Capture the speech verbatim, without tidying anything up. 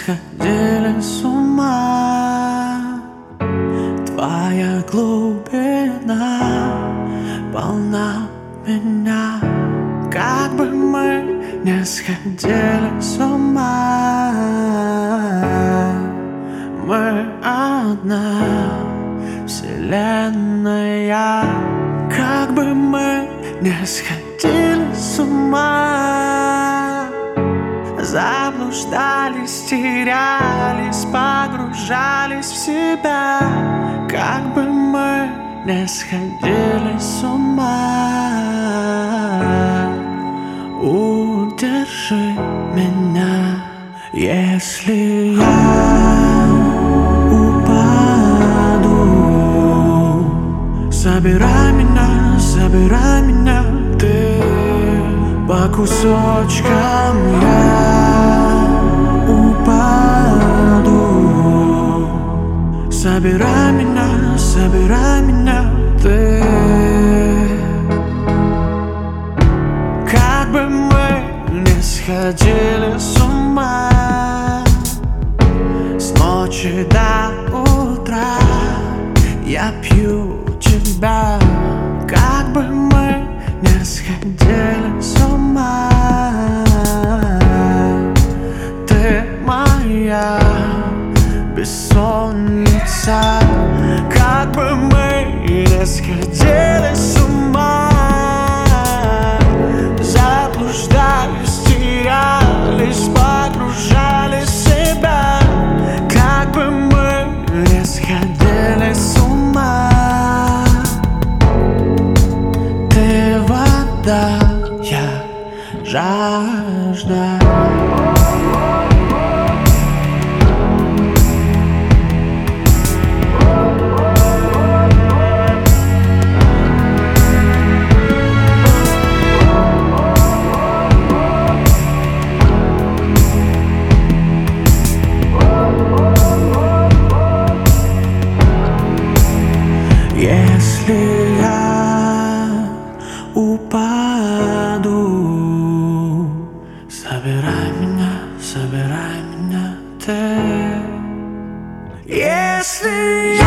сходили с ума. Твоя глубина полна меня. Как бы мы не сходили с ума, мы одна вселенная. Как бы мы не сходили с ума, заблуждались, терялись, погружались в себя. Как бы мы не сходили с ума, удержи меня. Если я упаду, собирай меня, собирай меня ты. По кусочкам я упаду. Собирай меня, собирай меня ты. Как бы мы не сходили с ума, с ночи до утра я пью тебя. Как бы мы не сходили с ума, ты моя бессонница. Как бы мы не сходили с ума, заблуждались, терялись, погружались в себя. Как бы мы не сходили с ума, ты вода, я жажда. Если я упаду, собирай меня, собирай меня ты. Если